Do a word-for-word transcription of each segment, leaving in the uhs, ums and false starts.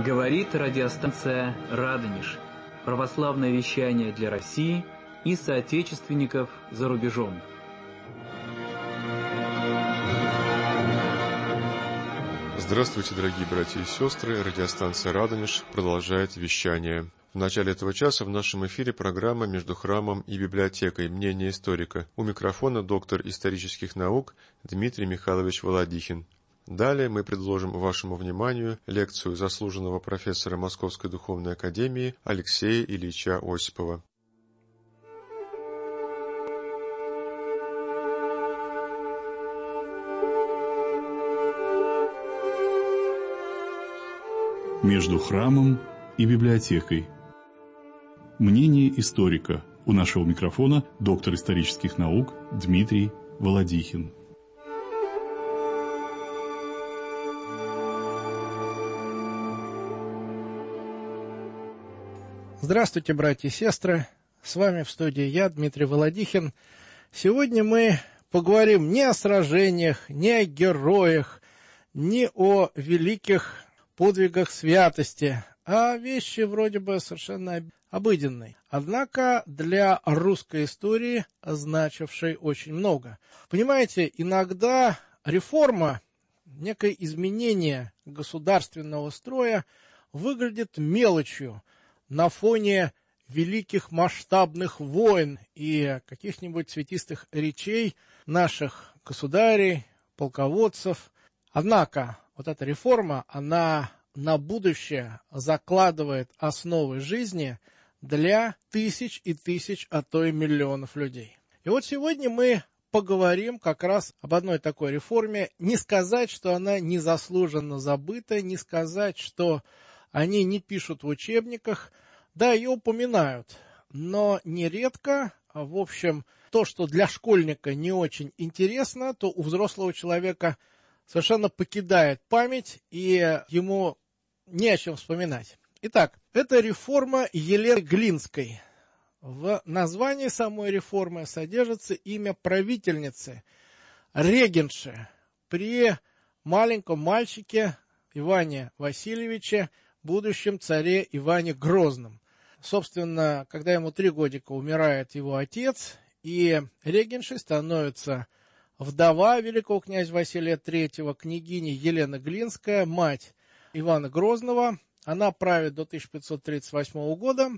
Говорит радиостанция «Радонеж». Православное вещание для России и соотечественников за рубежом. Здравствуйте, дорогие братья и сестры. Радиостанция «Радонеж» продолжает вещание. В начале этого часа в нашем эфире программа «Между храмом и библиотекой. Мнение историка». У микрофона доктор исторических наук Дмитрий Михайлович Володихин. Далее мы предложим вашему вниманию лекцию заслуженного профессора Московской духовной академии Алексея Ильича Осипова. Между храмом и библиотекой. Мнение историка. У нашего микрофона доктор исторических наук Дмитрий Володихин. Здравствуйте, братья и сестры. С вами в студии я, Дмитрий Володихин. Сегодня мы поговорим не о сражениях, не о героях, не о великих подвигах святости, а вещи вроде бы совершенно обыденной. Однако для русской истории значившей очень много. Понимаете, иногда реформа, некое изменение государственного строя выглядит мелочью на фоне великих масштабных войн и каких-нибудь цветистых речей наших государей, полководцев. Однако вот эта реформа, она на будущее закладывает основы жизни для тысяч и тысяч, а то и миллионов людей. И вот сегодня мы поговорим как раз об одной такой реформе. Не сказать, что она незаслуженно забыта, не сказать, что они не пишут в учебниках, да, ее упоминают, но нередко, в общем, то, что для школьника не очень интересно, то у взрослого человека совершенно покидает память, и ему не о чем вспоминать. Итак, это реформа Елены Глинской. В названии самой реформы содержится имя правительницы, регенши при маленьком мальчике Иване Васильевиче, будущем царе Иване Грозном. Собственно, когда ему три годика умирает его отец, и регеншей становится вдова великого князя Василия Третьего, княгиня Елена Глинская, мать Ивана Грозного. Она правит до тысяча пятьсот тридцать восьмого года,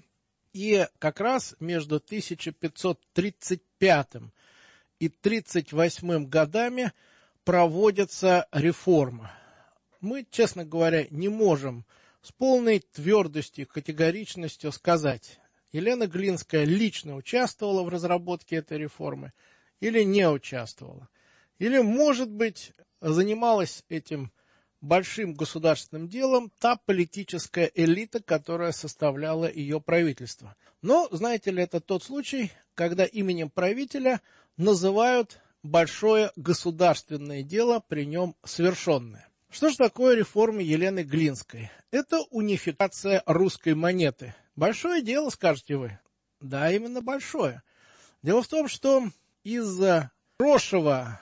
и как раз между тысяча пятьсот тридцать пятым и тридцать восьмым годами проводится реформа. Мы, честно говоря, не можем с полной твердостью и категоричностью сказать, Елена Глинская лично участвовала в разработке этой реформы или не участвовала. Или, может быть, занималась этим большим государственным делом та политическая элита, которая составляла ее правительство. Но, знаете ли, это тот случай, когда именем правителя называют большое государственное дело, при нем совершенное. Что же такое реформа Елены Глинской? Это унификация русской монеты. Большое дело, скажете вы? Да, именно большое. Дело в том, что из-за крошева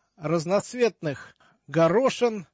разноцветных горошин,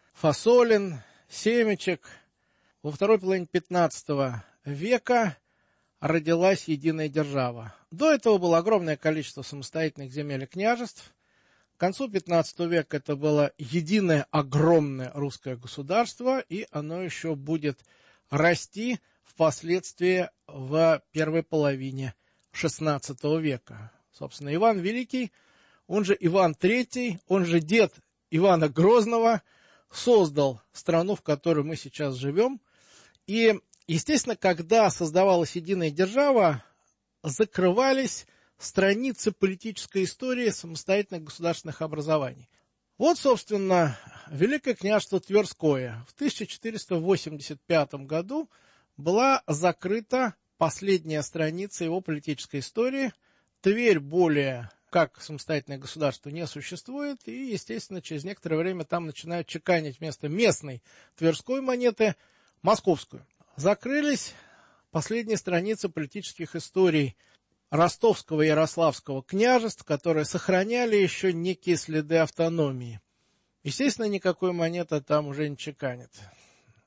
фасолин, семечек во второй половине пятнадцатого века родилась единая держава. До этого было огромное количество самостоятельных земель и княжеств. К концу пятнадцатого века это было единое огромное русское государство, и оно еще будет расти впоследствии в первой половине шестнадцатого века. Собственно, Иван Великий, он же Иван Третий, он же дед Ивана Грозного, создал страну, в которой мы сейчас живем. И, естественно, когда создавалась единая держава, закрывались страницы политической истории самостоятельных государственных образований. Вот, собственно, Великое княжество Тверское. В тысяча четыреста восемьдесят пятом году была закрыта последняя страница его политической истории. Тверь более как самостоятельное государство не существует, и, естественно, через некоторое время там начинают чеканить вместо местной тверской монеты московскую. Закрылись последние страницы политических историй Ростовского и Ярославского княжеств, которые сохраняли еще некие следы автономии. Естественно, никакой монеты там уже не чеканит.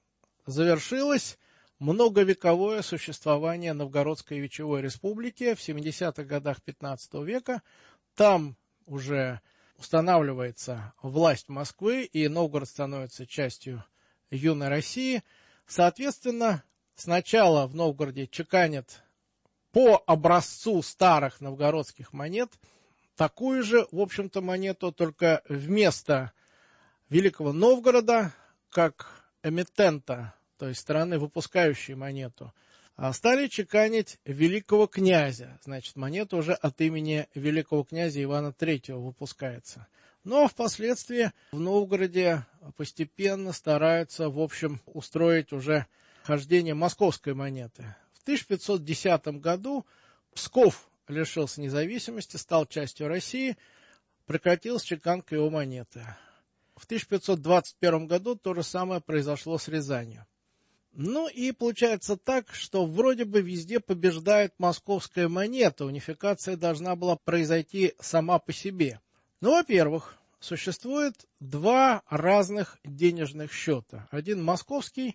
завершилось многовековое существование Новгородской Вечевой Республики в семидесятых годах пятнадцатого века. Там уже устанавливается власть Москвы, и Новгород становится частью юной России. Соответственно, сначала в Новгороде чеканят по образцу старых новгородских монет такую же, в общем-то, монету, только вместо Великого Новгорода, как эмитента, то есть страны, выпускающей монету, стали чеканить великого князя. Значит, монета уже от имени великого князя Ивана Третьего выпускается. Но впоследствии в Новгороде постепенно стараются, в общем, устроить уже хождение московской монеты. В тысяча пятьсот десятом году Псков лишился независимости, стал частью России, прекратилась чеканка его монеты. В тысяча пятьсот двадцать первом году то же самое произошло с Рязанью. Ну и получается так, что вроде бы везде побеждает московская монета. Унификация должна была произойти сама по себе. Ну, во-первых, существует два разных денежных счета. Один московский,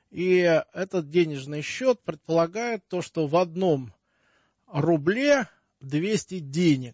и этот денежный счет предполагает то, что в одном рубле двести денег.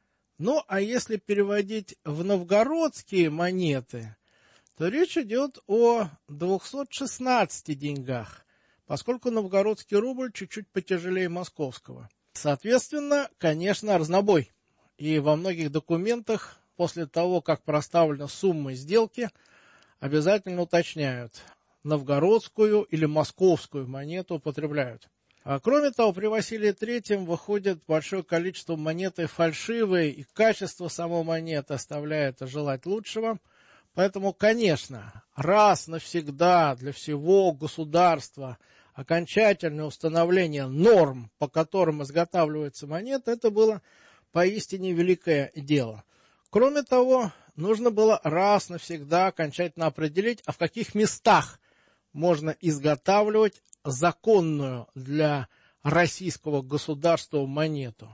Ну, а если переводить в новгородские монеты, то речь идет о двухстах шестнадцати деньгах, поскольку новгородский рубль чуть-чуть потяжелее московского. Соответственно, конечно, разнобой. И во многих документах после того, как проставлена сумма сделки, обязательно уточняют, новгородскую или московскую монету употребляют. А кроме того, при Василии Третьем выходит большое количество монеты фальшивые, и качество самой монеты оставляет желать лучшего. Поэтому, конечно, раз навсегда для всего государства окончательное установление норм, по которым изготавливается монета, это было поистине великое дело. Кроме того, нужно было раз навсегда окончательно определить, а в каких местах можно изготавливать законную для российского государства монету.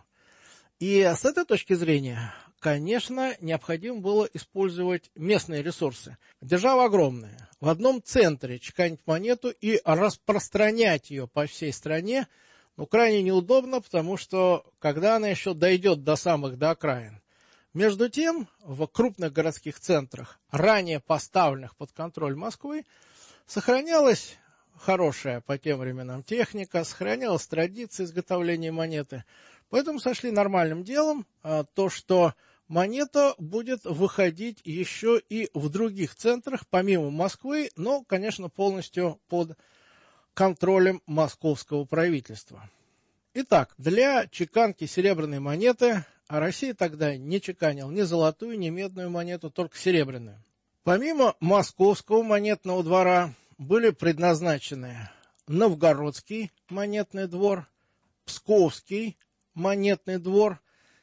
И с этой точки зрения, конечно, необходимо было использовать местные ресурсы. Держава огромная. В одном центре чеканить монету и распространять ее по всей стране, ну, крайне неудобно, потому что когда она еще дойдет до самых до окраин. Между тем, в крупных городских центрах, ранее поставленных под контроль Москвы, сохранялась хорошая по тем временам техника, сохранялась традиция изготовления монеты. Поэтому сошли нормальным делом а, то, что монета будет выходить еще и в других центрах, помимо Москвы, но, конечно, полностью под контролем московского правительства. Итак, для чеканки серебряной монеты, а Россия тогда не чеканила ни золотую, ни медную монету, только серебряную. Помимо московского монетного двора были предназначены Новгородский монетный двор, Псковский монетный двор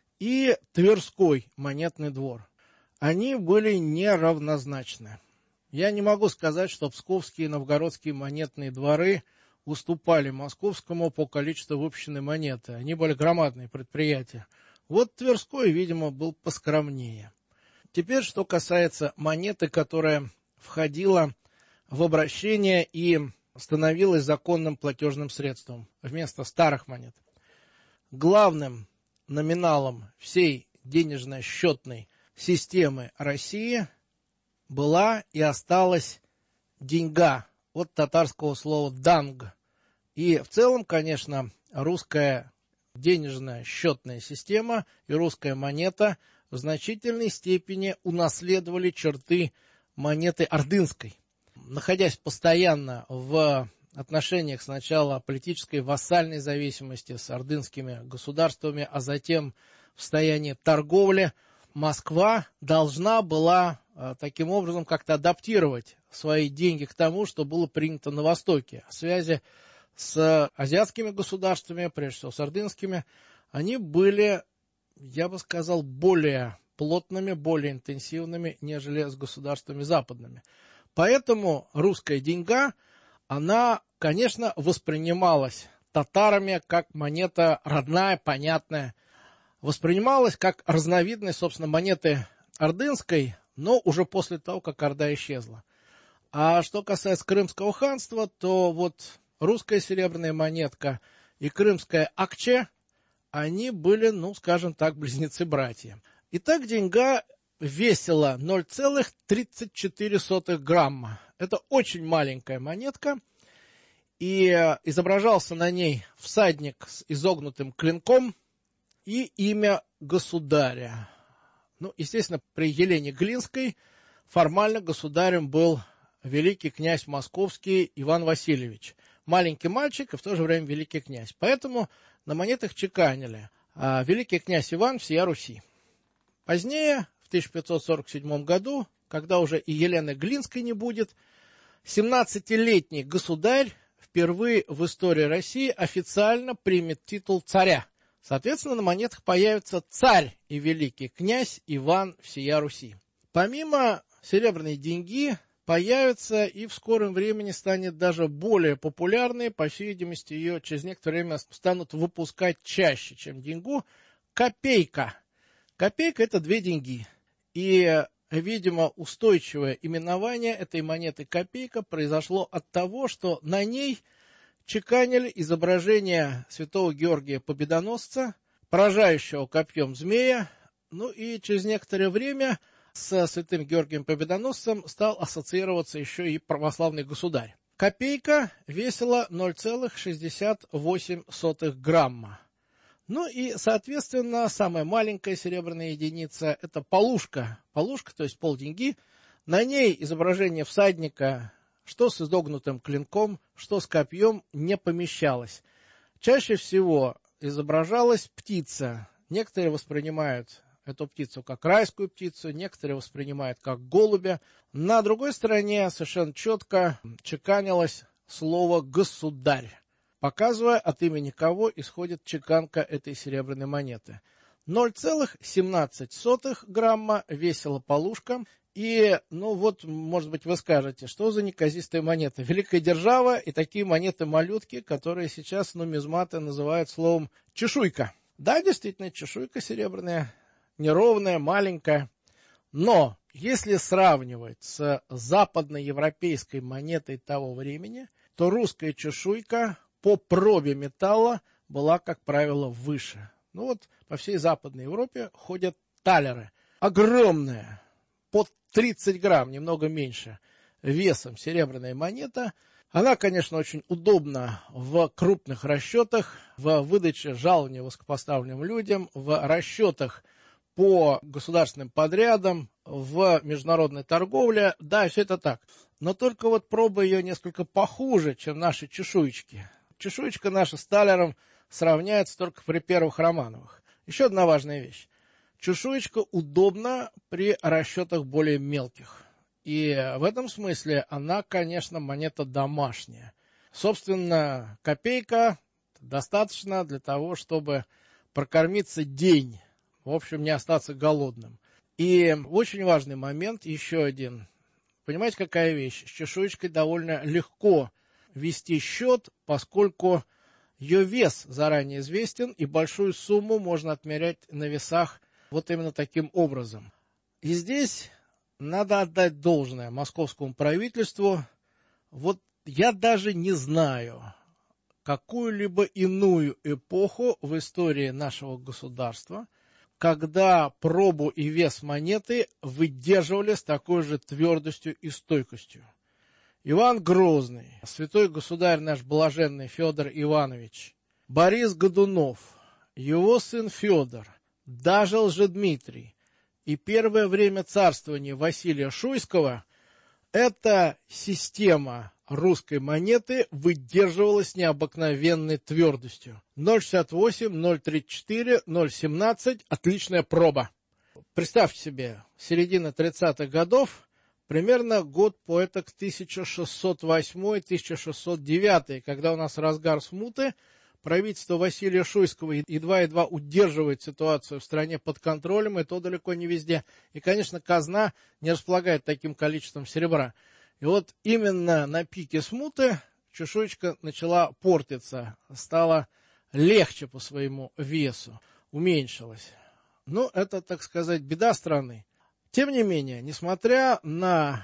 и Тверской монетный двор. Они были неравнозначны. Я не могу сказать, что Псковские и Новгородские монетные дворы уступали московскому по количеству выпущенной монеты. Они были громадные предприятия. Вот Тверской, видимо, был поскромнее. Теперь, что касается монеты, которая входила в обращение и становилась законным платежным средством вместо старых монет. Главным номиналом всей денежно-счетной системы России была и осталась деньга, от татарского слова «данг». И в целом, конечно, русская денежная счетная система и русская монета в значительной степени унаследовали черты монеты ордынской. Находясь постоянно в отношениях сначала политической вассальной зависимости с ордынскими государствами, а затем в состоянии торговли, Москва должна была а, таким образом как-то адаптировать свои деньги к тому, что было принято на Востоке. Связи с азиатскими государствами, прежде всего с ордынскими, они были, я бы сказал, более плотными, более интенсивными, нежели с государствами западными. Поэтому русская деньга, она, конечно, воспринималась татарами как монета родная, понятная, воспринималась как разновидность, собственно, монеты ордынской, но уже после того, как Орда исчезла. А что касается Крымского ханства, то вот русская серебряная монетка и крымская акче, они были, ну, скажем так, близнецы-братья. Итак, деньга весила ноль целых тридцать четыре сотых грамма. Это очень маленькая монетка, и изображался на ней всадник с изогнутым клинком и имя государя. Ну, естественно, при Елене Глинской формально государем был великий князь московский Иван Васильевич. Маленький мальчик и в то же время великий князь. Поэтому на монетах чеканили а, великий князь Иван всея Руси. Позднее, в тысяча пятьсот сорок седьмом году, когда уже и Елены Глинской не будет, семнадцатилетний государь впервые в истории России официально примет титул царя. Соответственно, на монетах появится царь и великий князь Иван всея Руси. Помимо серебряной деньги, появится и в скором времени станет даже более популярной, по всей видимости, ее через некоторое время станут выпускать чаще, чем деньгу, копейка. Копейка – это две деньги. И, видимо, устойчивое именование этой монеты копейка произошло от того, что на ней чеканили изображение святого Георгия Победоносца, поражающего копьем змея, ну и через некоторое время с святым Георгием Победоносцем стал ассоциироваться еще и православный государь. Копейка весила ноль целых шестьдесят восемь сотых грамма. Ну и, соответственно, самая маленькая серебряная единица – это полушка. Полушка, то есть полденьги. На ней изображение всадника, что с изогнутым клинком, что с копьем, не помещалось. Чаще всего изображалась птица. Некоторые воспринимают эту птицу как райскую птицу, некоторые воспринимают как голубя. На другой стороне совершенно четко чеканилось слово «государь», показывая, от имени кого исходит чеканка этой серебряной монеты. ноль целых семнадцать сотых грамма весила полушка. И, ну вот, может быть, вы скажете, что за неказистая монета? Великая держава и такие монеты-малютки, которые сейчас нумизматы называют словом «чешуйка». Да, действительно, чешуйка серебряная, неровная, маленькая. Но если сравнивать с западноевропейской монетой того времени, то русская чешуйка по пробе металла была, как правило, выше. Ну вот по всей Западной Европе ходят талеры. Огромная, под тридцать грамм, немного меньше, весом серебряная монета. Она, конечно, очень удобна в крупных расчетах, в выдаче жалования высокопоставленным людям, в расчетах по государственным подрядам, в международной торговле. Да, все это так. Но только вот проба ее несколько похуже, чем наши чешуечки. Чешуечка наша с талером сравняется только при первых Романовых. Еще одна важная вещь. Чешуечка удобна при расчетах более мелких. И в этом смысле она, конечно, монета домашняя. Собственно, копейка достаточно для того, чтобы прокормиться день. В общем, не остаться голодным. И очень важный момент, еще один. Понимаете, какая вещь? С чешуечкой довольно легко вести счет, поскольку ее вес заранее известен, и большую сумму можно отмерять на весах вот именно таким образом. И здесь надо отдать должное московскому правительству. Вот я даже не знаю какую-либо иную эпоху в истории нашего государства, когда пробу и вес монеты выдерживали с такой же твердостью и стойкостью. Иван Грозный, святой государь наш блаженный Федор Иванович, Борис Годунов, его сын Федор, даже Лжедмитрий и первое время царствования Василия Шуйского, эта система русской монеты выдерживалась необыкновенной твердостью. ноль шестьдесят восемь, ноль тридцать четыре, ноль семнадцать – отличная проба. Представьте себе, середина тридцатых годов, примерно год по это к тысяча шестьсот восьмой — тысяча шестьсот девятый, когда у нас разгар смуты, правительство Василия Шуйского едва-едва удерживает ситуацию в стране под контролем, и то далеко не везде. И, конечно, казна не располагает таким количеством серебра. И вот именно на пике смуты чешуечка начала портиться, стала легче по своему весу, уменьшилась. Ну, это, так сказать, беда страны. Тем не менее, несмотря на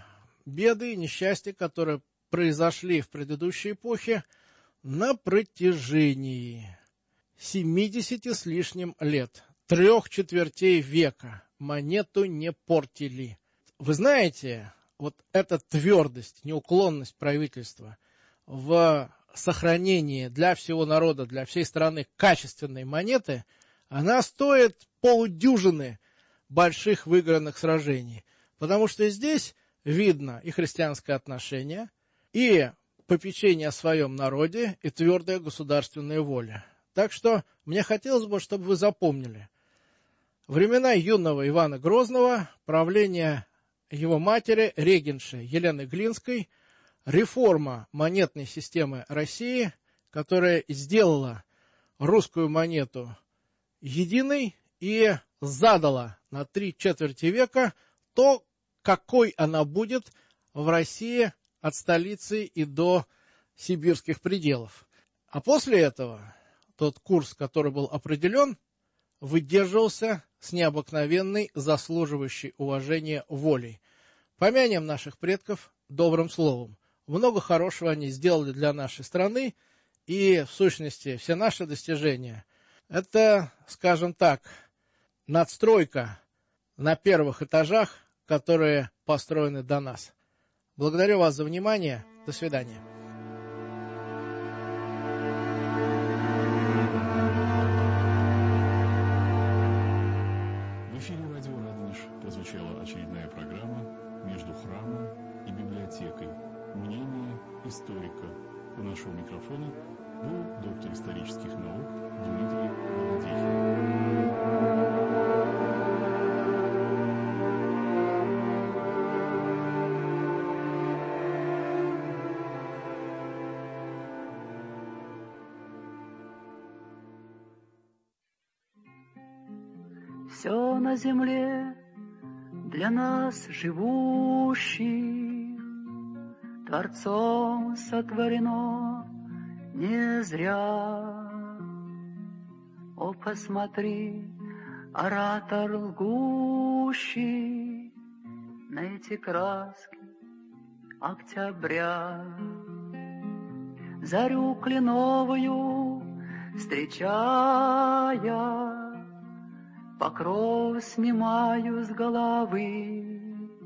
беды и несчастья, которые произошли в предыдущей эпохе на протяжении семидесяти с лишним лет, трех четвертей века монету не портили. Вы знаете, вот эта твердость, неуклонность правительства в сохранении для всего народа, для всей страны качественной монеты, она стоит полудюжины больших выигранных сражений. Потому что здесь видно и христианское отношение, и попечение о своем народе, и твердая государственная воля. Так что мне хотелось бы, чтобы вы запомнили. Времена юного Ивана Грозного, правление его матери, регенши Елены Глинской, реформа монетной системы России, которая сделала русскую монету единой и задала на три четверти века то, какой она будет в России от столицы и до сибирских пределов. А после этого тот курс, который был определен, выдерживался с необыкновенной, заслуживающей уважения волей. Помянем наших предков добрым словом. Много хорошего они сделали для нашей страны, и в сущности все наши достижения – это, скажем так, надстройка на первых этажах, которые построены до нас. Благодарю вас за внимание. До свидания. В эфире радио «Радонеж» прозвучала очередная программа «Между храмом и библиотекой. Мнение историка». У нашего микрофона был доктор исторических наук Дмитрий Володихин. Все на земле для нас живущих Творцом сотворено не зря. О, посмотри, оратор лгущий на эти краски октября. Зарю кленовую встречая, покров снимаю с головы.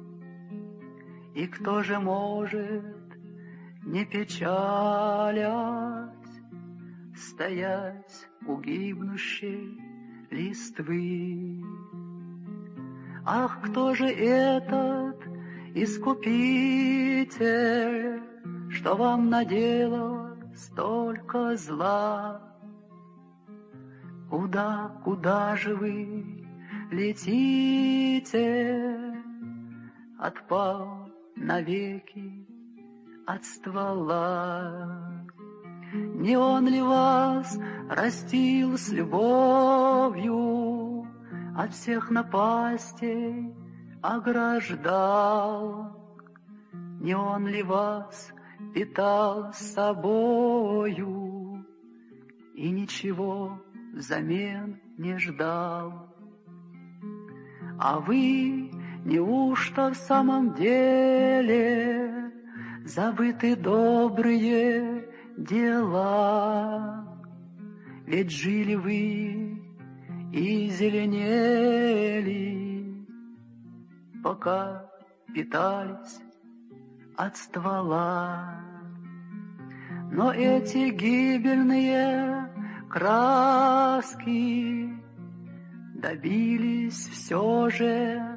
И кто же может, не печалясь, стоять у гибнущей листвы? Ах, кто же этот искупитель, что вам наделал столько зла? Куда, куда же вы летите? Отпал навеки от ствола. Не он ли вас растил с любовью, от всех напастей ограждал? Не он ли вас питал с собою и ничего взамен не ждал? А вы неужто в самом деле забыты добрые дела? Ведь жили вы и зеленели, пока питались от ствола. Но эти гибельные краски добились все же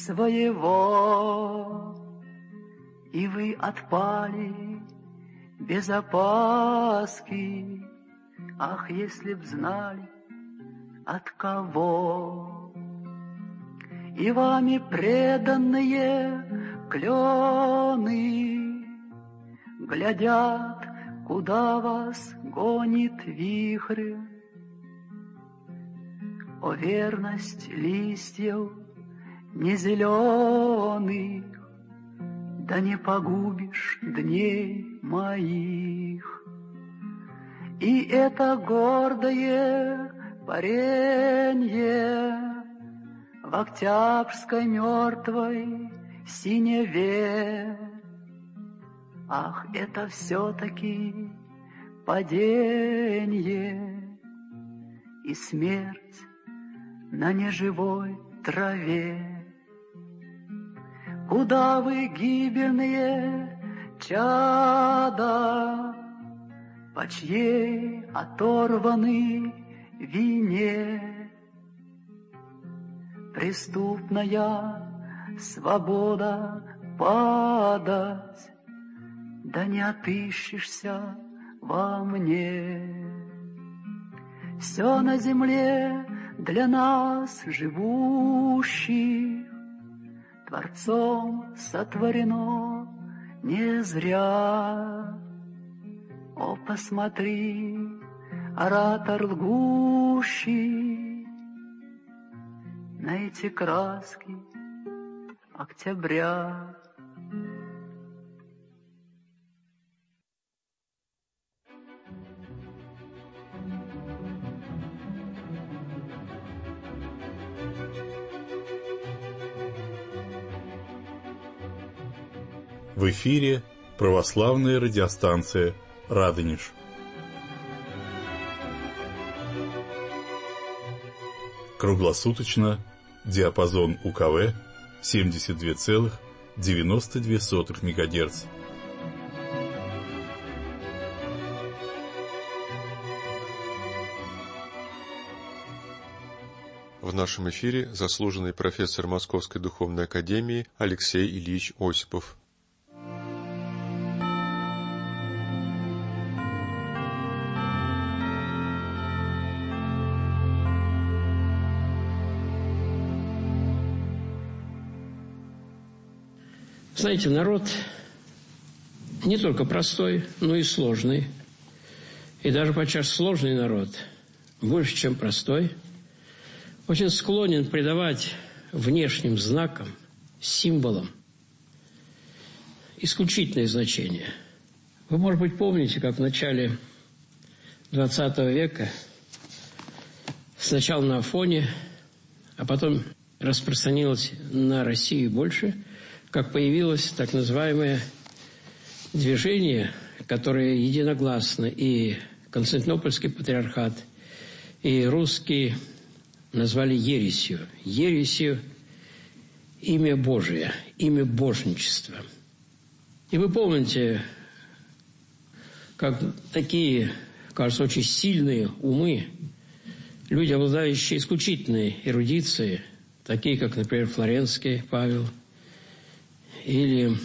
своего, и вы отпали без опаски. Ах, если б знали, от кого. И вами преданные клены глядят, куда вас гонит вихрь. О, верность листьев не зеленых, да не погубишь дней моих. И это гордое паренье в октябрьской мертвой синеве Ах, это все-таки падение и смерть на неживой траве. Куда вы, гибельные чада, по чьей оторваны вине? Преступная свобода падать, да не отыщешься во мне. Все на земле для нас живущих Творцом сотворено не зря. О, посмотри, оратор лгущий, на эти краски октября. В эфире православная радиостанция «Радонеж». Круглосуточно диапазон УКВ семьдесят два целых девяносто две сотых мегагерц. В нашем эфире заслуженный профессор Московской духовной академии Алексей Ильич Осипов. Знаете, народ не только простой, но и сложный. И даже подчас сложный народ, больше, чем простой, очень склонен придавать внешним знакам, символам исключительное значение. Вы, может быть, помните, как в начале двадцатого века сначала на Афоне, а потом распространилось на Россию больше, как появилось так называемое движение, которое единогласно и Константинопольский патриархат, и русские назвали ересью. Ересью имя Божие, имя божничества. И вы помните, как такие, кажется, очень сильные умы, люди, обладающие исключительной эрудицией, такие, как, например, Флоренский Павел, или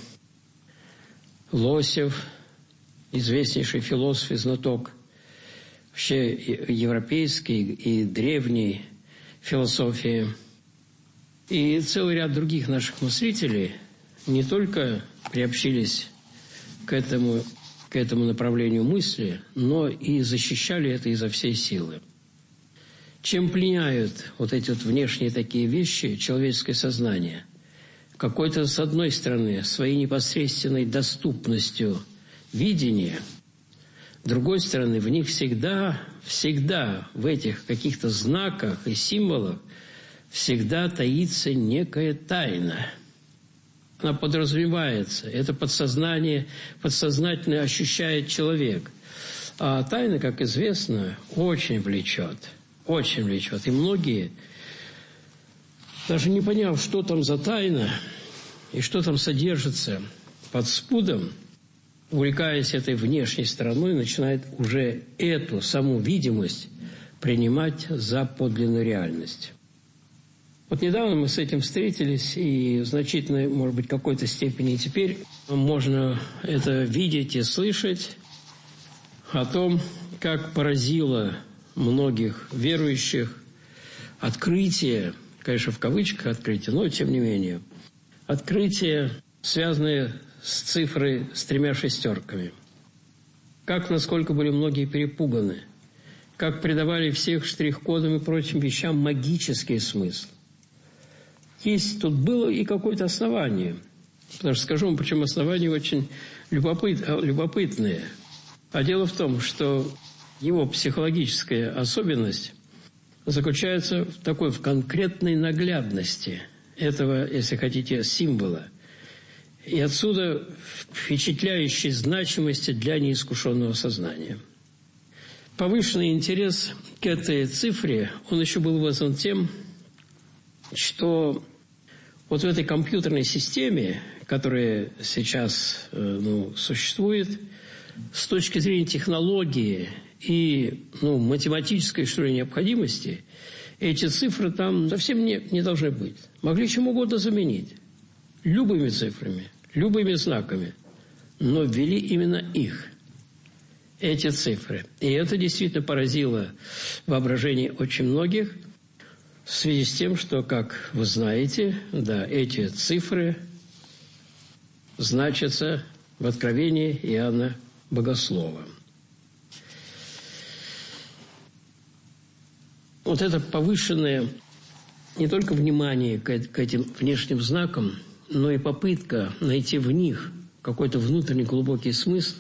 Лосев, известнейший философ и знаток вообще европейской и древней философии, и целый ряд других наших мыслителей не только приобщились к этому, к этому направлению мысли, но и защищали это изо всей силы. Чем пленяют вот эти вот внешние такие вещи человеческое сознание? Какой-то, с одной стороны, своей непосредственной доступностью видения, с другой стороны, в них всегда, всегда в этих каких-то знаках и символах всегда таится некая тайна. Она подразумевается, это подсознание, подсознательно ощущает человек. А тайна, как известно, очень влечет, очень влечет. И многие, даже не поняв, что там за тайна и что там содержится под спудом, увлекаясь этой внешней стороной, начинает уже эту саму видимость принимать за подлинную реальность. Вот недавно мы с этим встретились, и в значительной, может быть, какой-то степени теперь можно это видеть и слышать о том, как поразило многих верующих открытие, конечно, в кавычках открытие, но тем не менее, открытие, связанное с цифрой с тремя шестерками. Как, насколько были многие перепуганы, как придавали всех штрих-кодам и прочим вещам магический смысл. Есть тут было и какое-то основание. Потому что скажу вам, причем основания очень любопыт, любопытные. А дело в том, что его психологическая особенность заключается в такой, в конкретной наглядности этого, если хотите, символа. И отсюда впечатляющей значимости для неискушенного сознания. Повышенный интерес к этой цифре, он еще был вызван тем, что вот в этой компьютерной системе, которая сейчас ну, существует, с точки зрения технологии и ну, математической, что ли, необходимости, эти цифры там совсем не, не должны быть. Могли чем угодно заменить. Любыми цифрами, любыми знаками. Но ввели именно их, эти цифры. И это действительно поразило воображение очень многих в связи с тем, что, как вы знаете, да, эти цифры значатся в Откровении Иоанна Богослова. Вот это повышенное не только внимание к, к этим внешним знакам, но и попытка найти в них какой-то внутренний глубокий смысл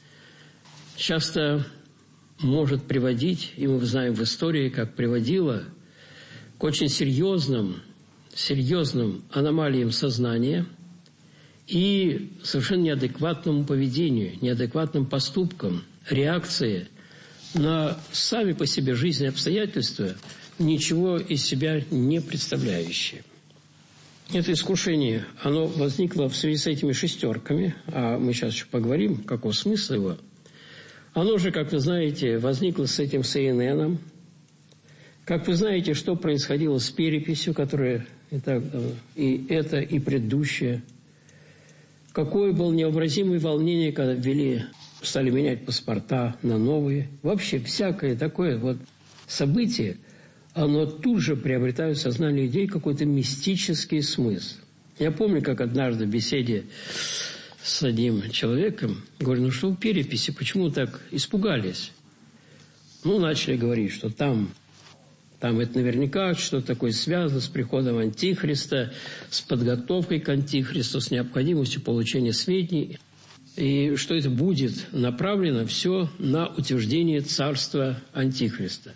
часто может приводить, и мы знаем в истории, как приводило, к очень серьезным, серьезным аномалиям сознания и совершенно неадекватному поведению, неадекватным поступкам, реакции на сами по себе жизненные обстоятельства, ничего из себя не представляющие. Это искушение, оно возникло в связи с этими шестерками, а мы сейчас еще поговорим, каков смысл его. Оно же, как вы знаете, возникло с этим Си Эн Эн. Как вы знаете, что происходило с переписью, которая и, так, и это, и предыдущее. Какое было невообразимое волнение, когда ввели, стали менять паспорта на новые. Вообще всякое такое вот событие, оно тут же приобретает в сознании людей какой-то мистический смысл. Я помню, как однажды в беседе с одним человеком говорю, ну что в переписи, почему так испугались? Ну, начали говорить, что там, там это наверняка что-то такое связано с приходом Антихриста, с подготовкой к Антихристу, с необходимостью получения сведений, и что это будет направлено все на утверждение царства Антихриста.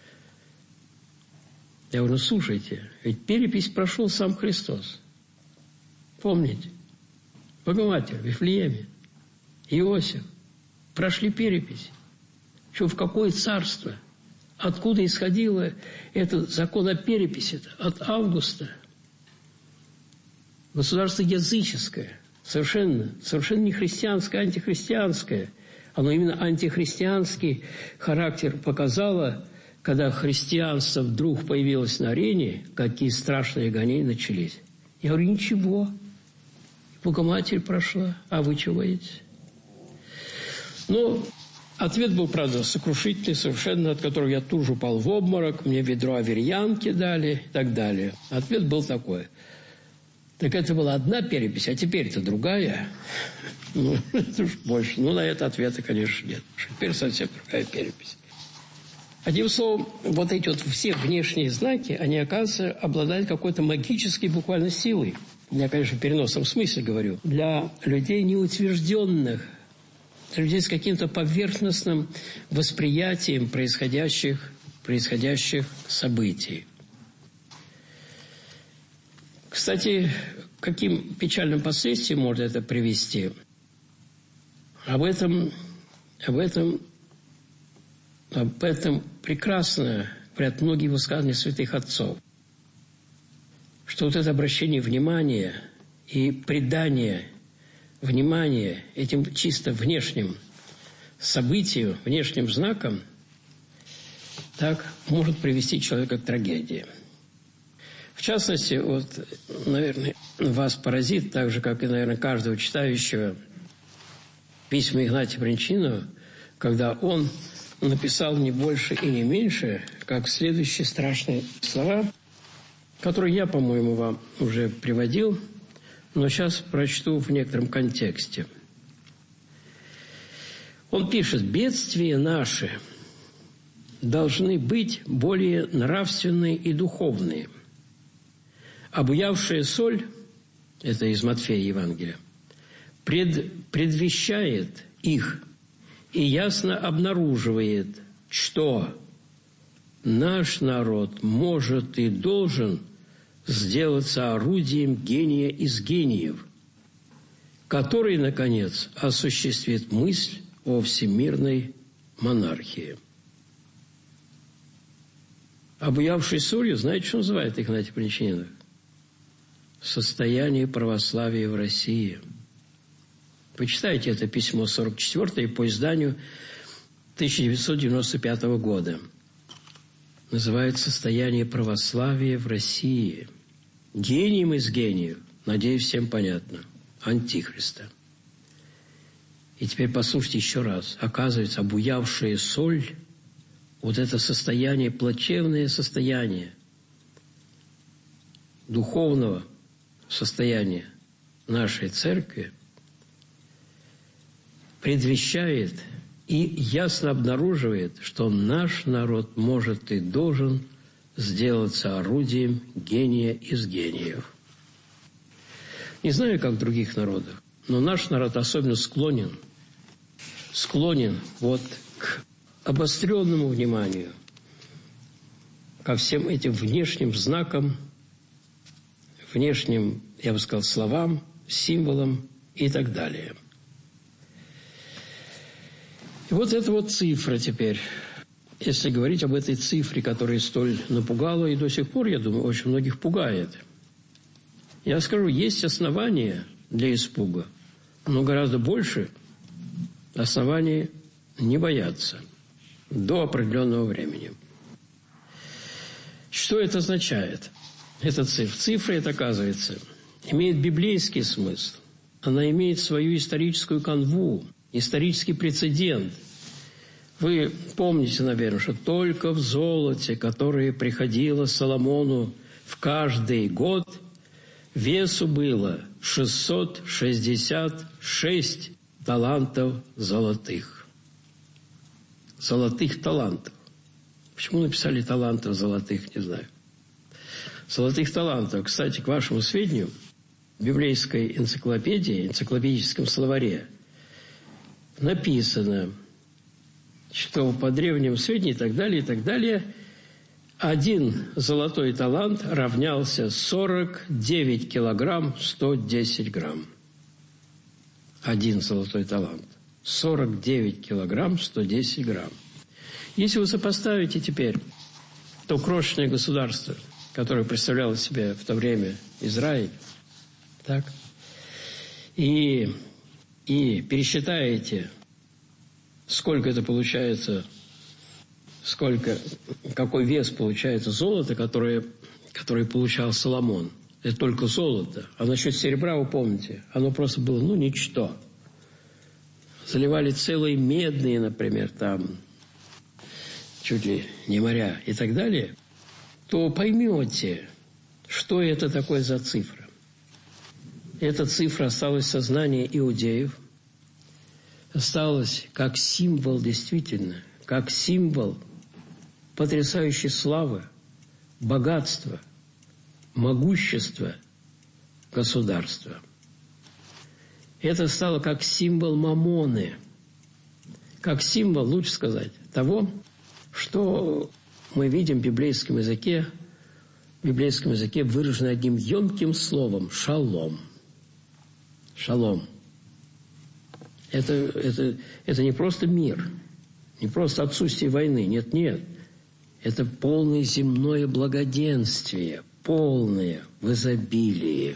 Я говорю, ну слушайте, ведь перепись прошел сам Христос. Помните? Богоматерь в Вифлееме, Иосиф прошли перепись. Что в какое царство? Откуда исходило этот закон о переписи? От Августа. Государство языческое, совершенно, совершенно не христианское, антихристианское. Оно именно антихристианский характер показало, когда христианство вдруг появилось на арене, какие страшные гонения начались. Я говорю, ничего. Богоматерь прошла, а вы чего боитесь? Ну, ответ был, правда, сокрушительный совершенно, от которого я тут же упал в обморок, мне ведро аверьянки дали и так далее. Ответ был такой. Так это была одна перепись, а теперь-то другая. Ну, это уж больше. Ну, на это ответа, конечно, нет. Теперь совсем другая перепись. Одним словом, вот эти вот все внешние знаки, они, оказывается, обладают какой-то магической буквально силой. Я, конечно, в переносном смысле говорю. Для людей неутвержденных, для людей с каким-то поверхностным восприятием происходящих, происходящих событий. Кстати, к каким печальным последствиям может это привести? Об этом, об этом, об этом прекрасно говорят многие высказывания святых отцов. Что вот это обращение внимания и придание внимания этим чисто внешним событию, внешним знакам, так может привести человека к трагедии. В частности, вот, наверное, вас поразит, так же, как и, наверное, каждого читающего письма Игнатия Брянчанина, когда он написал не больше и не меньше, как следующие страшные слова, которые я, по-моему, вам уже приводил, но сейчас прочту в некотором контексте. Он пишет, «Бедствия наши должны быть более нравственные и духовные. Обуявшая соль, это из Матфея Евангелия, пред, предвещает их и ясно обнаруживает, что наш народ может и должен сделаться орудием гения из гениев. который, наконец, осуществит мысль о всемирной монархии. Обуявшие солью, знаете, что называют Игнатий Бринчанинов? Состояние православия в России. Почитайте это письмо сорок четвёртое по изданию тысяча девятьсот девяносто пятого года. Называется «Состояние православия в России». Гением из гениев, надеюсь, всем понятно, Антихриста. И теперь послушайте еще раз. Оказывается, обуявшая соль, вот это состояние, плачевное состояние духовного состояния нашей церкви предвещает и ясно обнаруживает, что наш народ может и должен сделаться орудием гения из гениев. Не знаю, как в других народах, но наш народ особенно склонен, склонен вот к обостренному вниманию, ко всем этим внешним знакам, внешним, я бы сказал, словам, символам и так далее. И вот эта вот цифра теперь. Если говорить об этой цифре, которая столь напугала и до сих пор, я думаю, очень многих пугает. Я скажу, есть основания для испуга, но гораздо больше оснований не бояться до определенного времени. Что это означает? Эта цифра. Цифра, это, оказывается, имеет библейский смысл. Она имеет свою историческую канву, исторический прецедент. Вы помните, наверное, что только в золоте, которое приходило Соломону в каждый год, весу было шестьсот шестьдесят шесть талантов золотых. Золотых талантов. Почему написали талантов золотых, не знаю. Золотых талантов. Кстати, к вашему сведению, в библейской энциклопедии, энциклопедическом словаре написано, что по древним сведениям и так далее, и так далее, один золотой талант равнялся сорок девять килограмм сто десять грамм. Один золотой талант. сорок девять килограмм сто десять грамм. Если вы сопоставите теперь то крошечное государство, которое представляло себе в то время Израиль, так, и, и пересчитаете, сколько это получается, сколько, какой вес получается золота, которое, которое получал Соломон. Это только золото. А насчет серебра, вы помните, оно просто было, ну, ничто. Заливали целые медные, например, там, чуть ли не моря и так далее, то поймете, что это такое за цифра. Эта цифра осталась в сознании иудеев, осталась как символ, действительно, как символ потрясающей славы, богатства, могущества государства. Это стало как символ мамоны, как символ, лучше сказать, того, что мы видим в библейском языке, в библейском языке выражено одним емким словом – шалом. Шалом. Это, это, это не просто мир, не просто отсутствие войны, нет-нет. Это полное земное благоденствие, полное в изобилии.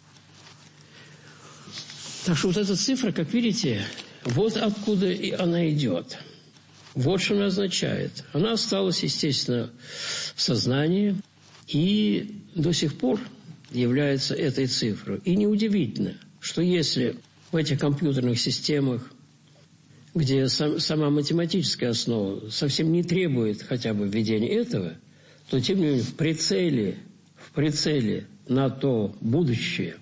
Так что вот эта цифра, как видите, вот откуда она идет. Вот что она означает. Она осталась, естественно, в сознании и до сих пор является этой цифрой. И неудивительно, что если в этих компьютерных системах, где сам, сама математическая основа совсем не требует хотя бы введения этого, то тем не менее в прицеле, в прицеле на то будущее,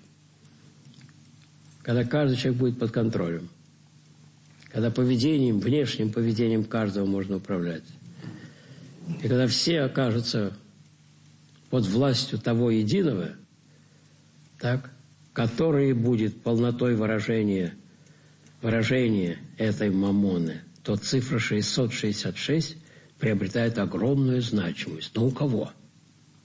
когда каждый человек будет под контролем, когда поведением, внешним поведением каждого можно управлять, и когда все окажутся под властью того единого, так, который будет полнотой выражения, выражения этой мамоны, то цифра шестьсот шестьдесят шесть приобретает огромную значимость. Но у кого?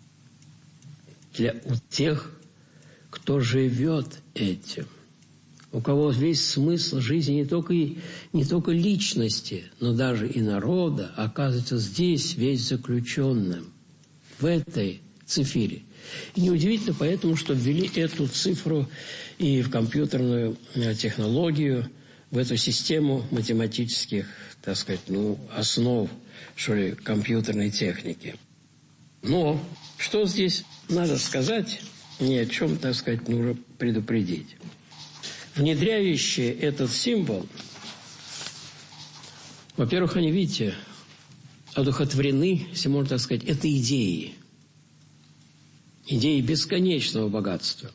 Для у тех, кто живет этим. у кого весь смысл жизни не только, не только личности, но даже и народа, оказывается здесь весь заключенным, в этой цифире. И неудивительно поэтому, что ввели эту цифру и в компьютерную технологию, в эту систему математических, так сказать, ну, основ, что ли, компьютерной техники. Но что здесь надо сказать, ни о чем, так сказать, нужно предупредить. Внедряющие этот символ, во-первых, они, видите, одухотворены, если можно так сказать, это идеи. Идеи бесконечного богатства.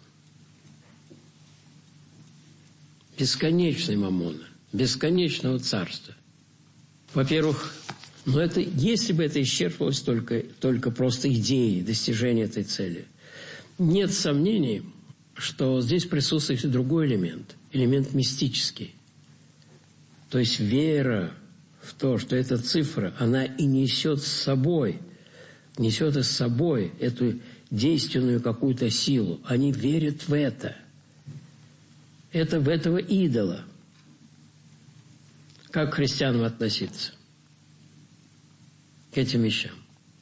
Бесконечной маммона, бесконечного царства. Во-первых, но это, если бы это исчерпывалось только, только просто идеей достижения этой цели, нет сомнений, что здесь присутствует и другой элемент, элемент мистический. То есть вера в то, что эта цифра, она и несет с собой, несет с собой эту действенную какую-то силу. Они верят в это. Это в этого идола. Как к христианам относиться к этим вещам?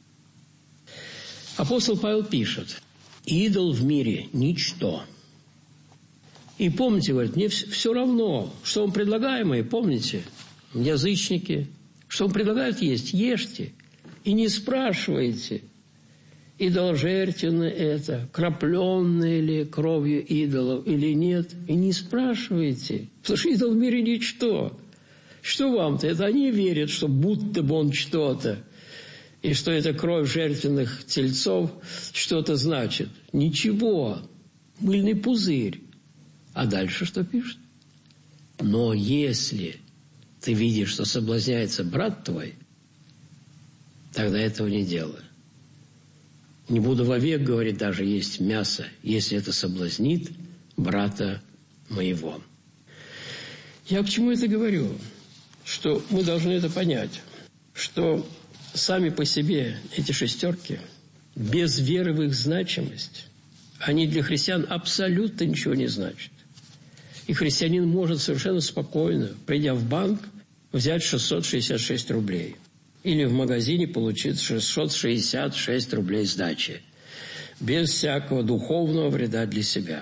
Апостол Павел пишет: идол в мире – ничто. И помните, говорит, мне все равно, что вам предлагаемое, помните, язычники, что вам предлагают есть, ешьте. И не спрашивайте, идоложертвенное это, крапленное ли кровью идолов или нет. И не спрашивайте, потому что идол в мире ничто. Что вам-то? Это они верят, что будто бы он что-то. И что эта кровь жертвенных тельцов что-то значит. Ничего. Мыльный пузырь. А дальше что пишет? Но если ты видишь, что соблазняется брат твой, тогда этого не делай. Не буду вовек, говорит, даже есть мясо, если это соблазнит брата моего. Я к чему это говорю? Что мы должны это понять, что сами по себе эти шестерки, без веры в их значимость, они для христиан абсолютно ничего не значат. И христианин может совершенно спокойно, придя в банк, взять шестьсот шестьдесят шесть рублей. Или в магазине получить шестьсот шестьдесят шесть рублей сдачи. Без всякого духовного вреда для себя.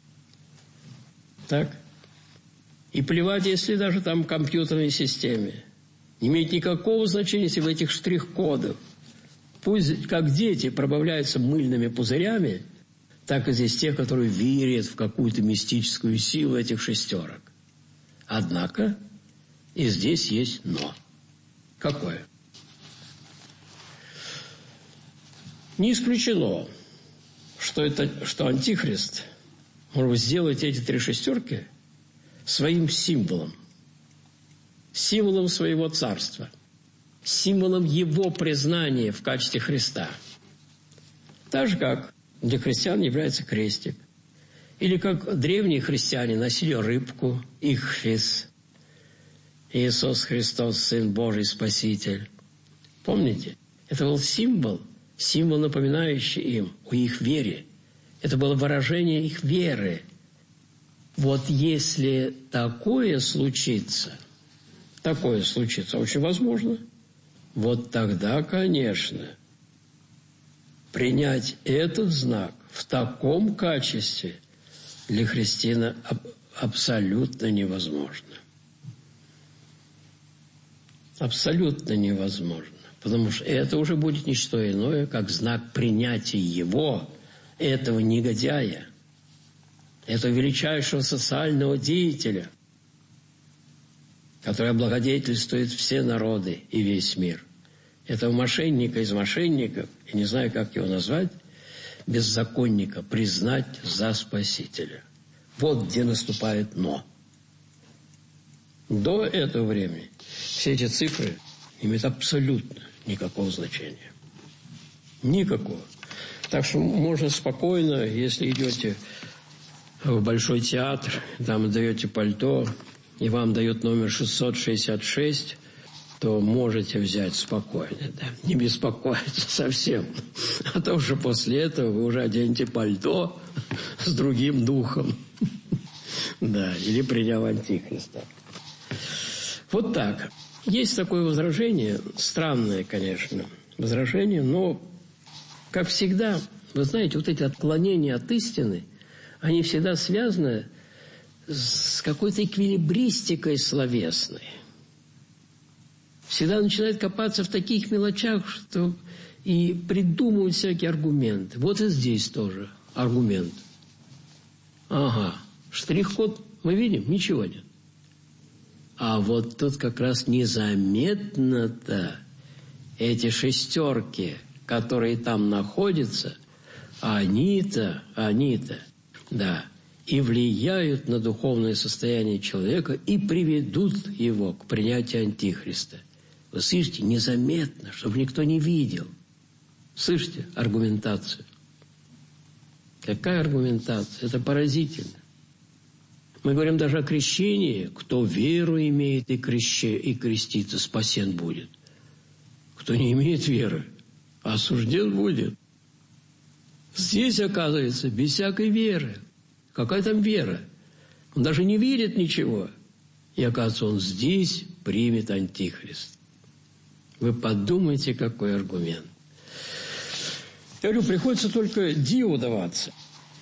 Так? И плевать, если даже там в компьютерной системе. Не имеет никакого значения, если в этих штрих-кодах. Пусть как дети пробавляются мыльными пузырями, так и здесь те, которые верят в какую-то мистическую силу этих шестерок. Однако и здесь есть «но». Какое? Не исключено, что, это, что Антихрист может сделать эти три шестерки своим символом. Символом своего царства. Символом его признания в качестве Христа. Так же, как для христиан является крестик. Или как древние христиане носили рыбку, ихфис. Иисус Христос, Сын Божий, Спаситель. Помните? Это был символ, символ, напоминающий им о их вере. Это было выражение их веры. Вот если такое случится, такое случится, очень возможно, вот тогда, конечно, принять этот знак в таком качестве для христиана абсолютно невозможно. Абсолютно невозможно. Потому что это уже будет не что иное, как знак принятия его, этого негодяя, этого величайшего социального деятеля, который облагодетельствует все народы и весь мир. Этого мошенника из мошенников, я не знаю, как его назвать, беззаконника, признать за Спасителя. Вот где наступает «но». До этого времени все эти цифры имеют абсолютно никакого значения. Никакого. Так что можно спокойно, если идете в Большой театр, там даете пальто, и вам дают номер шестьсот шестьдесят шесть, то можете взять спокойно, да? Не беспокоиться совсем. А то уже после этого вы уже оденете пальто с другим духом. Да, или принял Антихриста. Вот так. Есть такое возражение, странное, конечно, возражение, но, как всегда, вы знаете, вот эти отклонения от истины, они всегда связаны с какой-то эквилибристикой словесной. Всегда начинают копаться в таких мелочах, что и придумывают всякие аргументы. Вот и здесь тоже аргумент. Ага, штрих-код мы видим, ничего нет. А вот тут как раз незаметно-то эти шестерки, которые там находятся, они-то, они-то, да, и влияют на духовное состояние человека и приведут его к принятию Антихриста. Вы слышите, незаметно, чтобы никто не видел. Слышите аргументацию? Какая аргументация? Это поразительно. Мы говорим даже о крещении. Кто веру имеет и, крещи, и крестится, спасен будет. Кто не имеет веры, осужден будет. Здесь, оказывается, без всякой веры. Какая там вера? Он даже не видит ничего. И, оказывается, он здесь примет Антихрист. Вы подумайте, какой аргумент. Я говорю, приходится только диву даваться.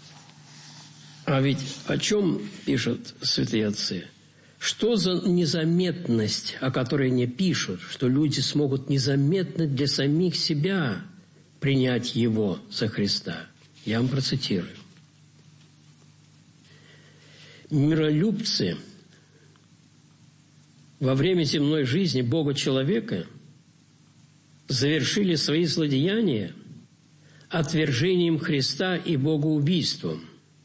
А ведь о чем пишут святые отцы? Что за незаметность, о которой они пишут, что люди смогут незаметно для самих себя принять Его за Христа? Я вам процитирую. Миролюбцы во время земной жизни Бога-человека завершили свои злодеяния отвержением Христа и богоубийством,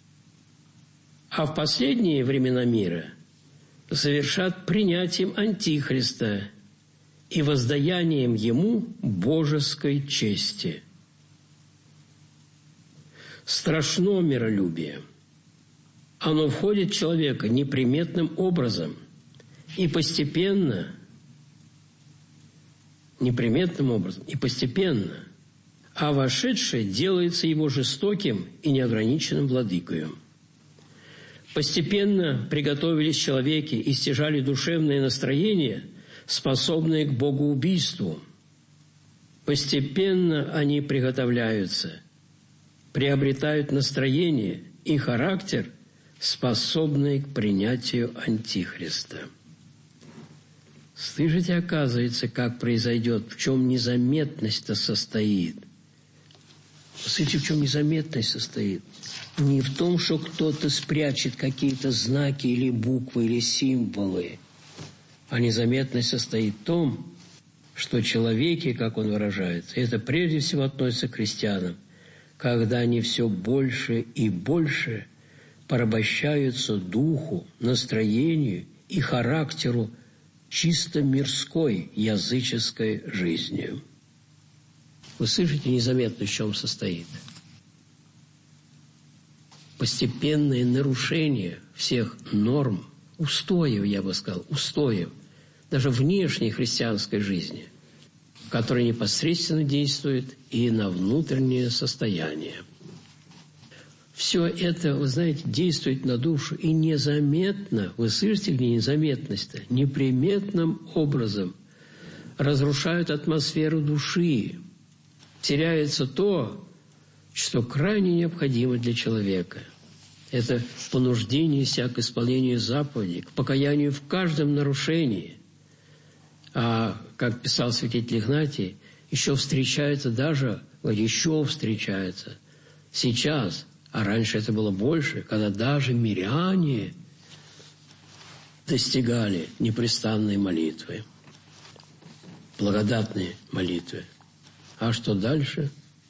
а в последние времена мира завершат принятием Антихриста и воздаянием Ему божеской чести. Страшно миролюбие. Оно входит в человека неприметным образом и постепенно, неприметным образом и постепенно, а вошедшее делается его жестоким и неограниченным владыкою. Постепенно приготовились человеки и стяжали душевные настроения, способные к богоубийству. Постепенно они приготовляются, приобретают настроение и характер, способные к принятию Антихриста. Слышите, оказывается, как произойдет, в чем незаметность-то состоит. Слышите, в чем незаметность состоит? Не в том, что кто-то спрячет какие-то знаки или буквы, или символы, а незаметность состоит в том, что человеки, как он выражается, это прежде всего относится к христианам, когда они все больше и больше порабощаются духу, настроению и характеру чисто мирской языческой жизнью. Вы слышите, незаметно в чем состоит? Постепенное нарушение всех норм, устоев, я бы сказал, устоев, даже внешней христианской жизни, которая непосредственно действует и на внутреннее состояние. Все это, вы знаете, действует на душу и незаметно, вы слышите, где незаметность-то, неприметным образом разрушают атмосферу души. Теряется то, что крайне необходимо для человека. Это понуждение себя к исполнению заповедей, к покаянию в каждом нарушении. А, как писал святитель Игнатий, еще встречается даже, еще встречается сейчас, а раньше это было больше, когда даже миряне достигали непрестанной молитвы, благодатной молитвы. А что дальше?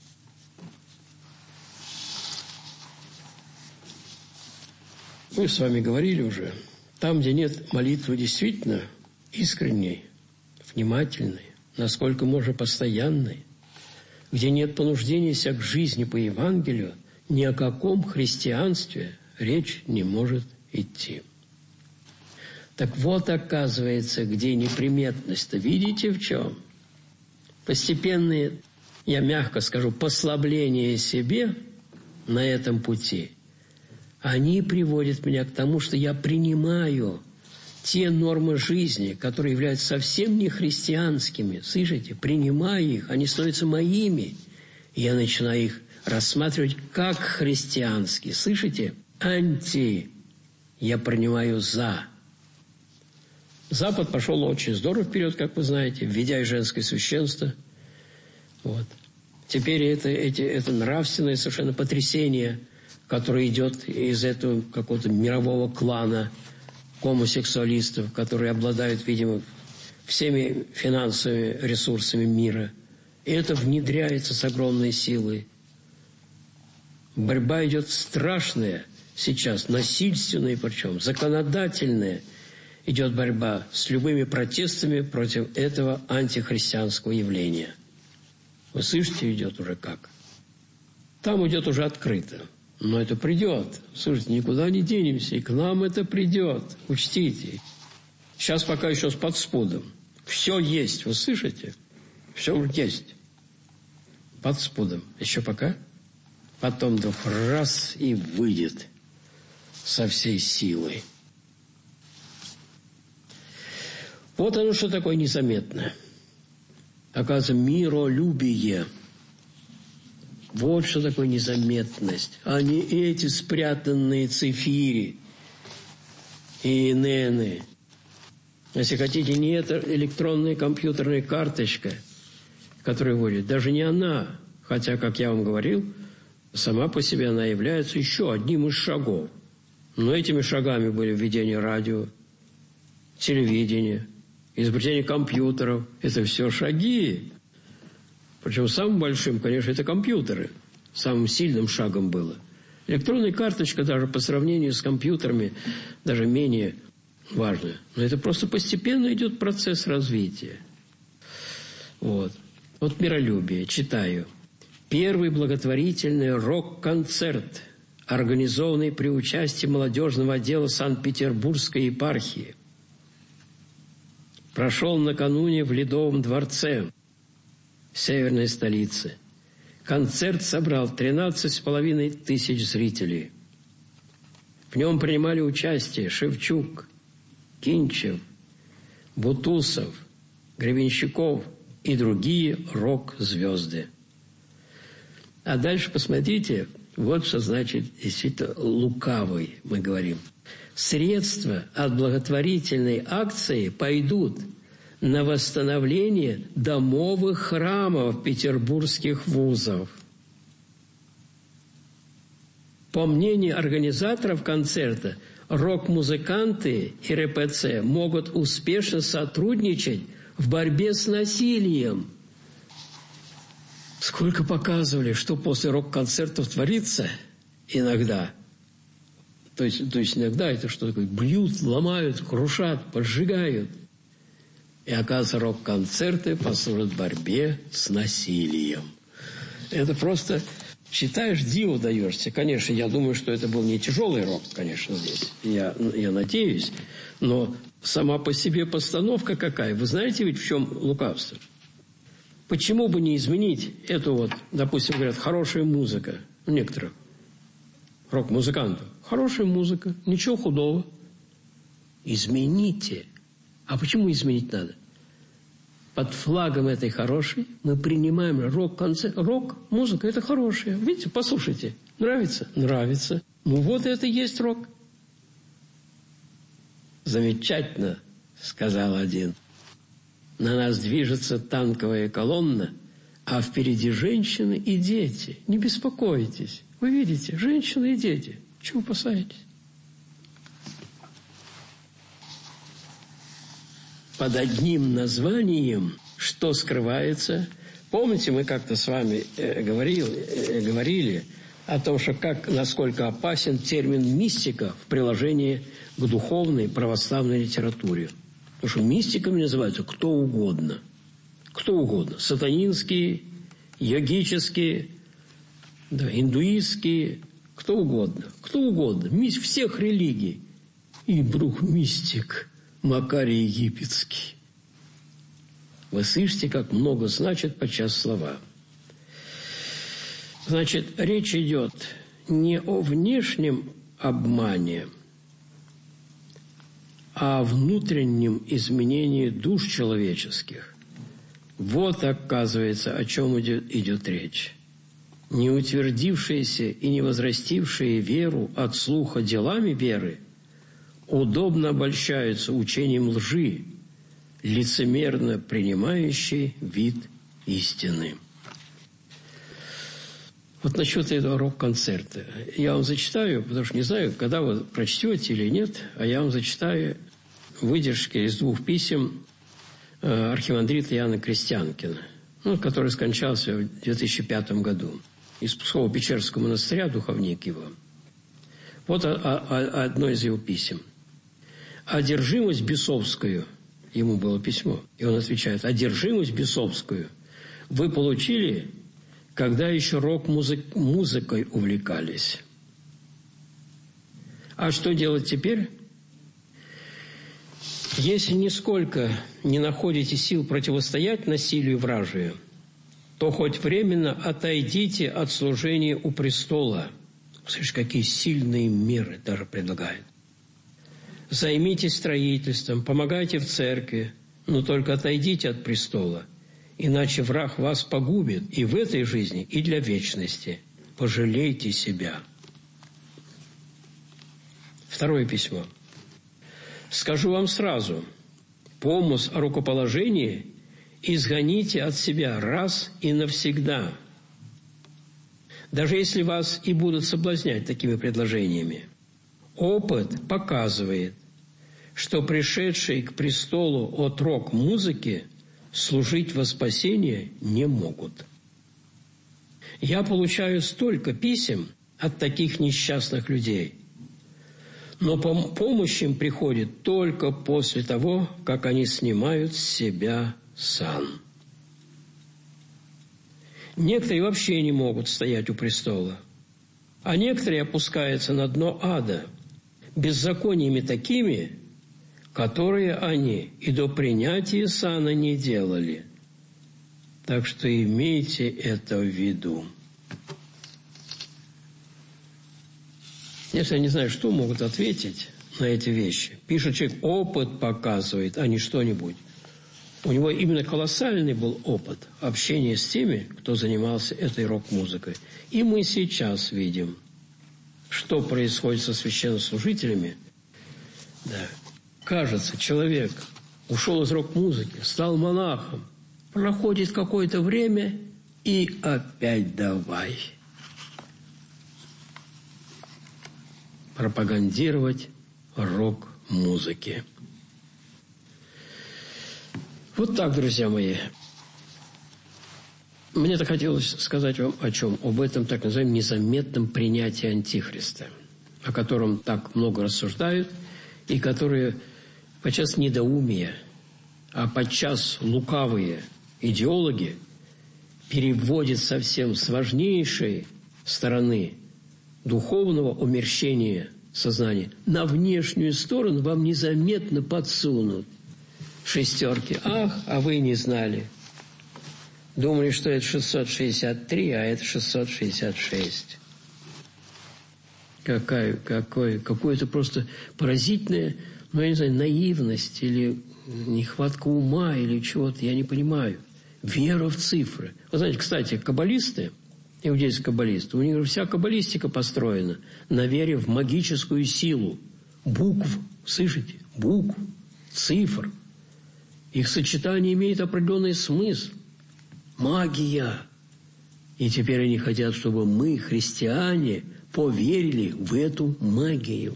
Мы с вами говорили уже, там, где нет молитвы действительно искренней, внимательной, насколько можно постоянной, где нет понуждения себя к жизни по Евангелию, ни о каком христианстве речь не может идти. Так вот, оказывается, где неприметность-то. Видите, в чем? Постепенное, я мягко скажу, послабление себе на этом пути, Они приводят меня к тому, что я принимаю те нормы жизни, которые являются совсем не христианскими. Слышите? Принимаю их, они становятся моими. И я начинаю их рассматривать как христианские. Слышите? Анти. Я принимаю за. Запад пошел очень здорово вперед, как вы знаете, введя и женское священство. Вот. Теперь это, эти, это нравственное совершенно потрясение, которое идет из этого какого-то мирового клана гомосексуалистов, которые обладают, видимо, всеми финансовыми ресурсами мира. И это внедряется с огромной силой. Борьба идет страшная сейчас, насильственная причем, законодательная. Идет борьба с любыми протестами против этого антихристианского явления. Вы слышите, идет уже как? Там идет уже открыто. Но это придет. Слушайте, никуда не денемся. И к нам это придет. Учтите. Сейчас пока еще с подспудом. Все есть. Вы слышите? Все есть. Под спудом. Еще пока. Потом вдруг раз и выйдет со всей силой. Вот оно что такое незаметное. Оказывается, миролюбие. Вот что такое незаметность. А не эти спрятанные цифири и инены. Если хотите, не эта электронная компьютерная карточка, которая вводит. Даже не она. Хотя, как я вам говорил, сама по себе она является еще одним из шагов. Но этими шагами были введение радио, телевидения, изобретение компьютеров. Это все шаги. Причем самым большим, конечно, это компьютеры. Самым сильным шагом было. Электронная карточка даже по сравнению с компьютерами даже менее важная. Но это просто постепенно идет процесс развития. Вот. Вот миролюбие. Читаю. Первый благотворительный рок-концерт, организованный при участии молодежного отдела Санкт-Петербургской епархии, прошел накануне в Ледовом дворце, северной столицы. Концерт собрал тринадцать с половиной тысяч зрителей. В нем принимали участие Шевчук, Кинчев, Бутусов, Гребенщиков и другие рок-звезды. А дальше посмотрите, вот что значит действительно лукавый, мы говорим. Средства от благотворительной акции пойдут на восстановление домовых храмов петербургских вузов. По мнению организаторов концерта, рок-музыканты и эр пэ цэ могут успешно сотрудничать в борьбе с насилием. Сколько показывали, что после рок-концертов творится иногда. То есть, то есть иногда это что такое? Бьют, ломают, крушат, поджигают. И, оказывается, рок-концерты послужат борьбе с насилием. Это просто читаешь, диву даешься. Конечно, я думаю, что это был не тяжелый рок, конечно, здесь. Я, я надеюсь. Но сама по себе постановка какая? Вы знаете ведь, в чем лукавство? Почему бы не изменить эту вот, допустим, говорят, хорошая музыка у некоторых рок-музыкантов. Хорошая музыка, ничего худого. Измените. А почему изменить надо? Под флагом этой хорошей мы принимаем рок-концерт. Рок-музыка – это хорошая. Видите, послушайте. Нравится? Нравится. Ну вот это и есть рок. Замечательно, сказал один. На нас движется танковая колонна, а впереди женщины и дети. Не беспокойтесь. Вы видите, женщины и дети. Чего опасаетесь? Под одним названием, что скрывается. Помните, мы как-то с вами э, говорил, э, говорили о том, что как, насколько опасен термин «мистика» в приложении к духовной православной литературе. Потому что мистиками называются кто угодно. Кто угодно. Сатанинские, йогические, да, индуистские, кто угодно. Кто угодно. Мист всех религий. И вдруг мистик Макарий Египетский. Вы слышите, как много значит подчас слова. Значит, речь идет не о внешнем обмане, а о внутреннем изменении душ человеческих. Вот, оказывается, о чем идет, идет речь. Не утвердившиеся и не возрастившие веру от слуха делами веры удобно обольщаются учением лжи, лицемерно принимающей вид истины. Вот насчет этого рок-концерта. Я вам зачитаю, потому что не знаю, когда вы прочтете или нет, а я вам зачитаю выдержки из двух писем архимандрита Иоанна Крестьянкина, ну, который скончался в две тысячи пятом году. Из Псково-Печерского монастыря, духовник его. Вот одно из его писем. «Одержимость бесовскую», ему было письмо, и он отвечает, «одержимость бесовскую вы получили, когда еще рок-музыкой увлекались. А что делать теперь? Если нисколько не находите сил противостоять насилию вражию, то хоть временно отойдите от служения у престола». Слышишь, какие сильные меры даже предлагают. «Займитесь строительством, помогайте в церкви, но только отойдите от престола, иначе враг вас погубит и в этой жизни, и для вечности. Пожалейте себя». Второе письмо. «Скажу вам сразу, помысл о рукоположении изгоните от себя раз и навсегда, даже если вас и будут соблазнять такими предложениями. Опыт показывает, что пришедшие к престолу от рок-музыки служить во спасение не могут. Я получаю столько писем от таких несчастных людей, но помощь им приходит только после того, как они снимают с себя сан. Некоторые вообще не могут стоять у престола, а некоторые опускаются на дно ада беззакониями такими, которые они и до принятия сана не делали. Так что имейте это в виду». Если я не знаю, что могут ответить на эти вещи. Пишет человек, опыт показывает, а не что-нибудь. У него именно колоссальный был опыт общения с теми, кто занимался этой рок-музыкой. И мы сейчас видим, что происходит со священнослужителями. Да. Кажется, человек ушел из рок-музыки, стал монахом, проходит какое-то время и опять давай пропагандировать рок-музыки. Вот так, друзья мои. Мне так хотелось сказать вам о чем? Об этом так называемом незаметном принятии Антихриста, о котором так много рассуждают, и которые подчас недоумия, а подчас лукавые идеологи переводят совсем с важнейшей стороны духовного умерщения сознания на внешнюю сторону, вам незаметно подсунут шестерки. Ах, а вы не знали. Думали, что это шестьсот шестьдесят три, а это шестьсот шестьдесят шесть. Какая, какое, какое-то просто поразительное, ну, я не знаю, наивность или нехватка ума или чего-то, я не понимаю. Вера в цифры. Вы знаете, кстати, каббалисты, иудейские каббалисты, у них вся каббалистика построена на вере в магическую силу букв, слышите, букв, цифр. Их сочетание имеет определенный смысл. Магия. И теперь они хотят, чтобы мы, христиане, поверили в эту магию.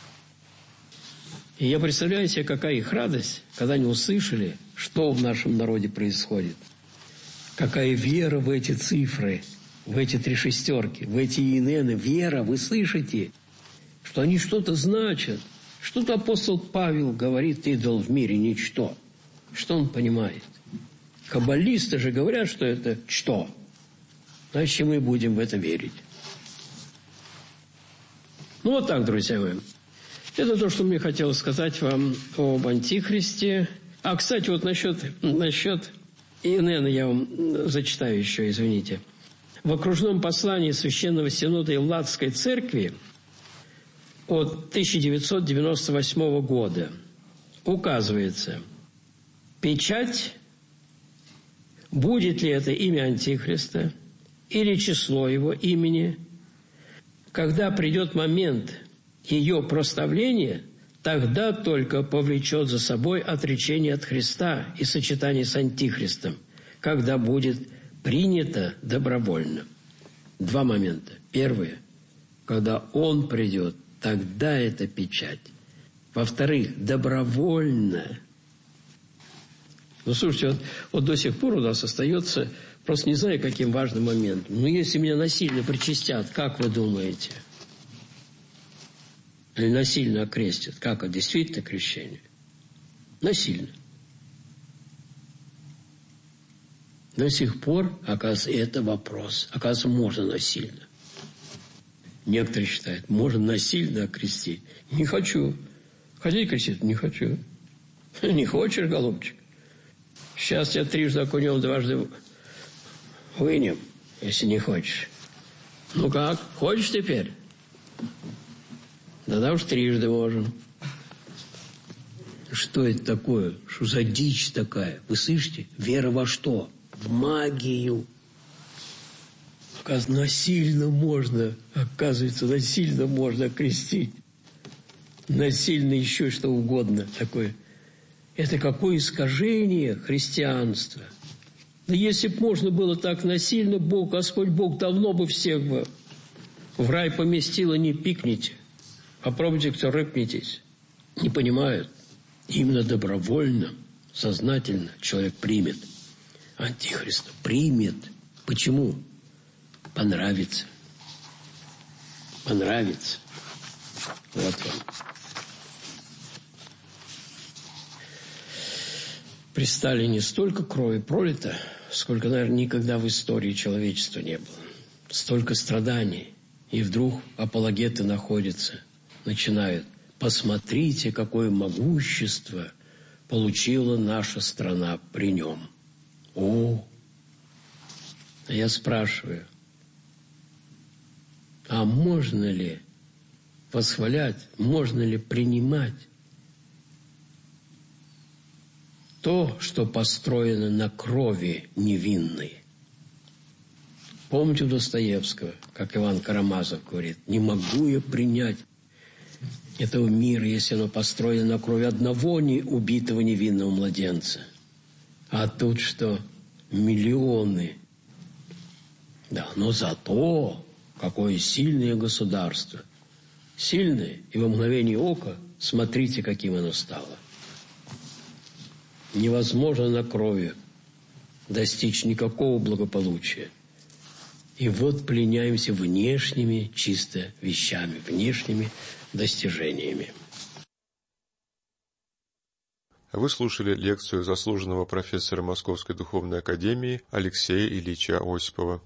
И я представляю себе, какая их радость, когда они услышали, что в нашем народе происходит. Какая вера в эти цифры, в эти три шестерки, в эти инены. Вера, вы слышите, что они что-то значат. Что-то апостол Павел говорит, идол в мире ничто. Что он понимает? Каббалисты же говорят, что это что? Значит, мы будем в это верить. Ну, вот так, друзья мои. Это то, что мне хотелось сказать вам об Антихристе. А, кстати, вот насчет, насчет инена я вам зачитаю еще, извините. В окружном послании Священного Синода Евладской Церкви от тысяча девятьсот девяносто восьмого года указывается печать, будет ли это имя Антихриста или число его имени. Когда придет момент ее проставления, тогда только повлечет за собой отречение от Христа и сочетание с Антихристом, когда будет принято добровольно. Два момента. Первое, когда Он придет, тогда это печать. Во-вторых, добровольно. Ну, слушайте, вот, вот до сих пор у нас остается, просто не знаю, каким важным моментом. Но если меня насильно причастят, как вы думаете? Или насильно окрестят? Как это действительно крещение? Насильно. До сих пор, оказывается, это вопрос. Оказывается, можно насильно. Некоторые считают, можно насильно окрестить. Не хочу. Хотите крестить? Не хочу. Не хочешь, голубчик? Сейчас тебя трижды окунем, дважды вынем, если не хочешь. Ну как, хочешь теперь? Да-да уж трижды можем. Что это такое? Что за дичь такая? Вы слышите? Вера во что? В магию. Оказывается, насильно можно, оказывается, насильно можно крестить. Насильно еще что угодно такое. Это какое искажение христианства. Да если бы можно было так насильно, Бог, Господь Бог давно бы всех бы в рай поместил, и не пикните. Попробуйте, кто рыпнитесь. Не понимают. Именно добровольно, сознательно человек примет Антихриста. Примет. Почему? Понравится. Понравится. Вот вам. При Сталине столько крови пролито, сколько, наверное, никогда в истории человечества не было. Столько страданий. И вдруг апологеты находятся, начинают. Посмотрите, какое могущество получила наша страна при нем. О! А я спрашиваю, а можно ли восхвалять, можно ли принимать то, что построено на крови невинной? Помните у Достоевского, как Иван Карамазов говорит, не могу я принять этого мира, если оно построено на крови одного не убитого невинного младенца. А тут что? Миллионы. Да, но зато какое сильное государство. Сильное, и во мгновение ока смотрите, каким оно стало. Невозможно на крови достичь никакого благополучия. И вот пленяемся внешними чисто вещами, внешними достижениями. Вы слушали лекцию заслуженного профессора Московской духовной академии Алексея Ильича Осипова.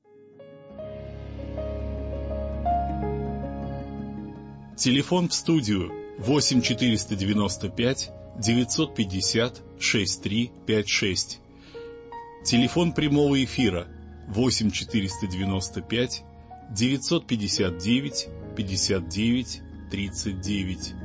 Телефон в студию восемь четыреста девяносто пять девятьсот пятьдесят шестьдесят три пятьдесят шесть. Телефон прямого эфира восемь четыреста девяносто пять девятьсот пятьдесят девять пятьдесят девять тридцать девять.